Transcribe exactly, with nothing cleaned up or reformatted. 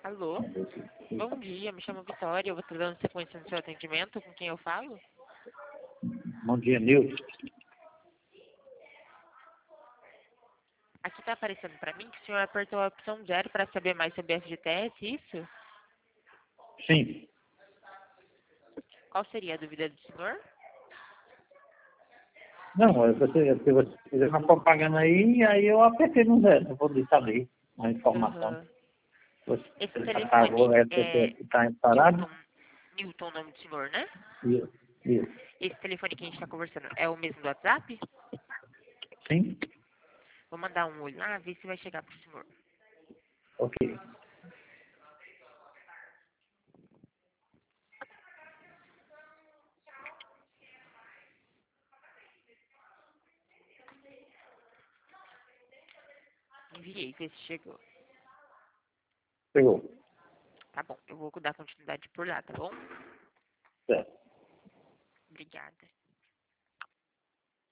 Alô? Bom dia, me chamo Vitória, eu vou estar dando sequência no seu atendimento, com quem eu falo? Bom dia, Nilton. Aqui está aparecendo para mim que o senhor apertou a opção zero para saber mais sobre F G T S, isso? Sim. Qual seria a dúvida do senhor? Não, é você, você, você fez uma propaganda aí, e aí eu apertei no zero, para poder saber a informação. Uhum. Você Esse já telefone pagou, é é porque está parado? Newton, Newton, o nome do senhor, né? Isso. Isso. Esse telefone que a gente está conversando é o mesmo do WhatsApp? Sim? Vou mandar um olho lá, ver se vai chegar pro senhor. Ok. Enviei, ver se chegou. Pegou. Tá bom, eu vou dar continuidade por lá, tá bom? Certo.